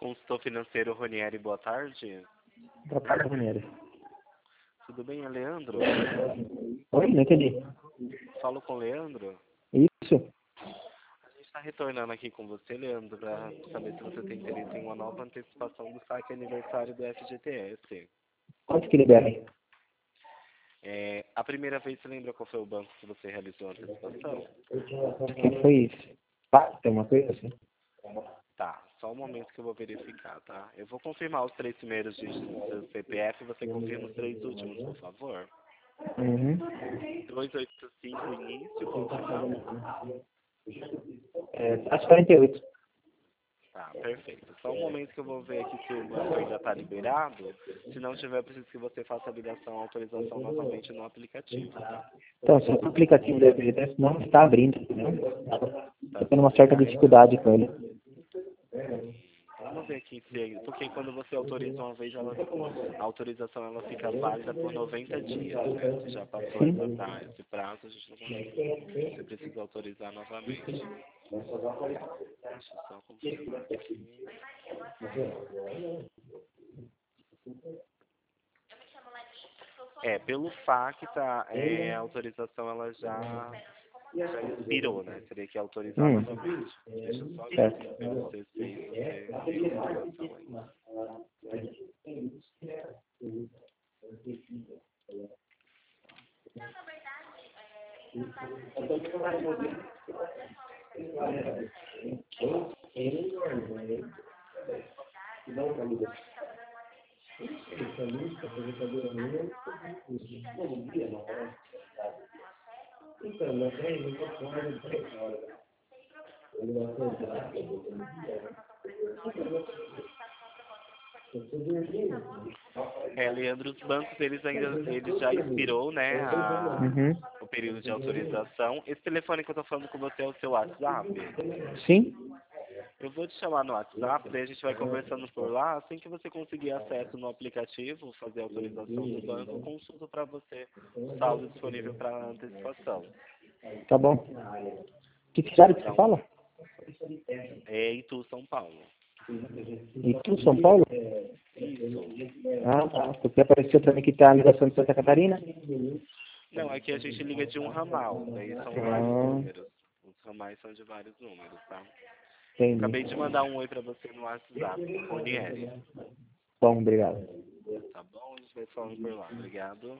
consultor financeiro Ronieri, boa tarde. Boa tarde, Ranieri. Tudo bem, é Leandro? Oi, não entendi. Falo com o Leandro? Isso. A gente está retornando aqui com você, Leandro, para saber se você tem interesse em uma nova antecipação do saque aniversário do FGTS. Quanto que libera aí? A primeira vez, você lembra qual foi o banco que você realizou a antecipação? Quem foi isso? Tem uma coisa assim? Tá, só um momento que eu vou verificar, tá? Eu vou confirmar os 3 primeiros dígitos do seu CPF e você confirma os 3 últimos, por favor. Uhum. 285 início, qual o final? Às 48. Tá, perfeito. Só um momento que eu vou ver aqui se o banco ainda está liberado. Se não tiver, eu preciso que você faça a ligação, a autorização novamente no aplicativo, tá? Então, se o aplicativo da FGTS não está abrindo, entendeu? Tá Estou tendo uma certa dificuldade com ele. Vamos ver aqui se... Porque quando você autoriza uma vez, a autorização ela fica válida por 90 dias, né? Se já passou esse prazo, a gente não consegue. Você precisa autorizar novamente. Deixa eu só confirmar aqui. Pelo FAQ, tá, a autorização ela já expirou, né? Teria que autorizar novamente. Deixa eu só ver aqui pelo C6 você tem autorização ainda. Leandro, os bancos eles já expirou, né, o período de autorização. Esse telefone que eu tô falando com você é o seu WhatsApp? Sim. Eu vou te chamar no WhatsApp, daí a gente vai conversando por lá. Assim que você conseguir acesso no aplicativo, fazer a autorização do banco, eu consulto para você o saldo disponível para antecipação. Tá bom. Que cidade que você fala? É Itu, São Paulo. Itu, São Paulo? Isso. Ah, tá. Porque apareceu para mim que tá a ligação de Santa Catarina. Não, aqui a gente liga de um ramal, daí são vários números. Os ramais são de vários números, tá? Entendi. Acabei de mandar um oi pra você no WhatsApp, Ronieri. Bom, obrigado. Tá bom? A gente vai falando por lá. Obrigado.